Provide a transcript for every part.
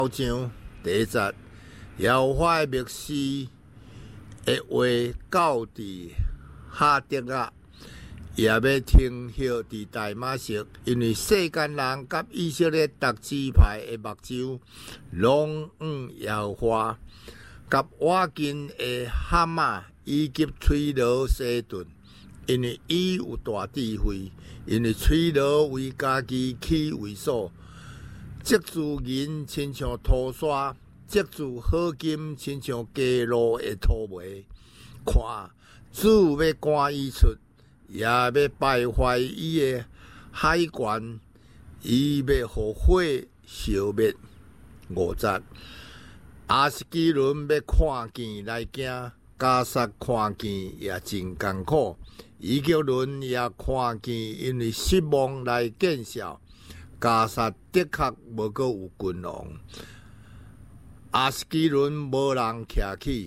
好像第一节，耶和华的密示的话到伫哈德啊，也要停歇伫大马色，因为世间人甲以色列各支派的目睭，拢耶和华，甲我近的哈马以及吹罗西顿，因为伊有大智慧，因为吹罗为家己起为所。积住银亲像土沙，积住好金亲像街路的土煤。看，主要赶伊出，也要败坏伊的海关，伊要互火烧灭。5节，阿斯基伦要看见来惊，加萨看见也真艰苦，以吉伦也看见，因为失望来见笑。加萨的确无阁有君王，阿斯基伦无人徛起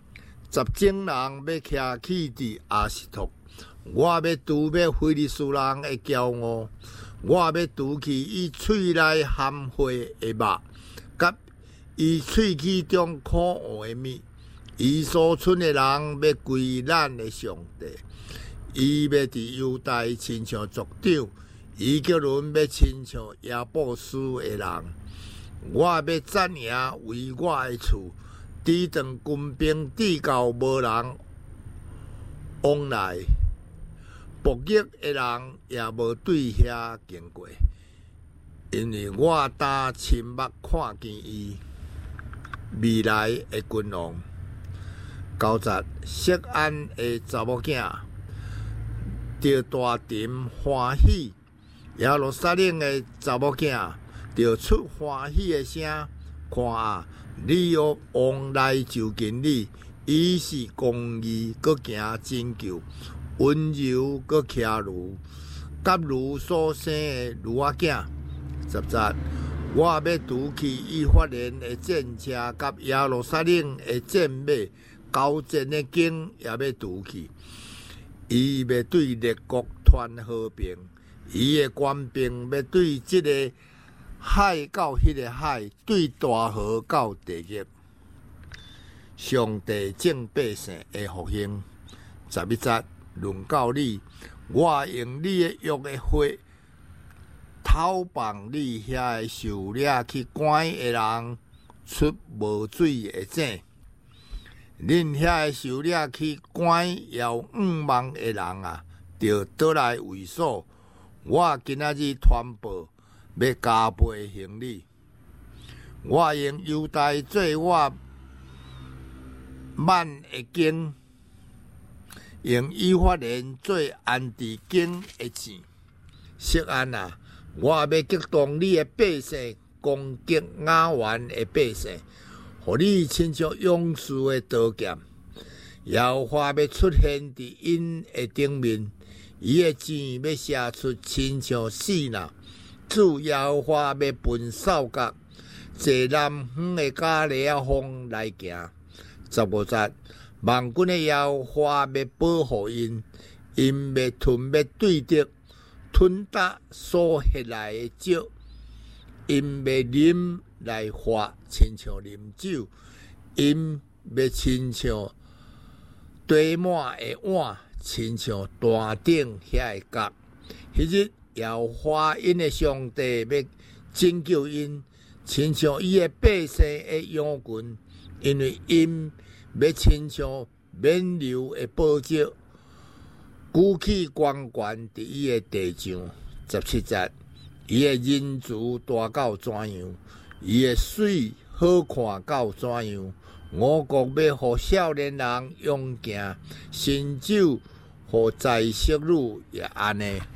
，10种人要徛起伫阿斯托。我要除灭非利士人的骄傲，我要除去伊喙内含火的肉，甲伊喙齿中可恶的物。伊所剩的人要归咱的上帝，伊要伫犹大亲像族长。以吉伦要亲像亚布斯的人，我要占赢为我的厝，抵挡军兵，抵到无人往来，搏击的人也无对遐经过，因为我单亲目看见伊未来的君王。9节，锡安的查某囝着大阵欢喜。耶路撒冷的查某囝着出欢喜的声，看啊！你有王来就近你，伊是公义，搁行拯救，温柔搁骑驴，甲驴所生的驴仔囝。10节，我要除去以法莲的战车，甲耶路撒冷的战马，交战的经也要除去。伊要对列国传和平。伊的官兵要对这个海到迄个海，对大河到地极。上帝正百姓的复兴。11节，论到你，我用你的约的火，偷放你遐的受掠去关的人出无水的井。恁遐的受掠去关遥5万的人啊，着倒来为所。我今仔日传报，要加倍行礼。我用犹大做我万的经，用以法莲做安置经的钱。锡安啊，我要激动你的百姓，攻击雅原的百姓，互你亲像勇士的刀剑。耶和华要出现伫因的顶面。伊的箭要射出，亲像死人。主耶和华要分扫角，坐南方的加利亚风来行。15节，万军的耶和华要保护因，因要对敌，吞达所ฮ็来的石，因要啉来发，亲像啉酒，因要亲像堆满的碗。亲像大顶遐的角，迄日耶和华因的上帝要拯救因，亲像伊的百姓的羊群，因为因要亲像免流的宝石，举起光悬伫伊的地上。17节，伊的人慈大到怎样？伊的水好看到怎样？我国要互少年人勇行，新酒。互在色女也安尼。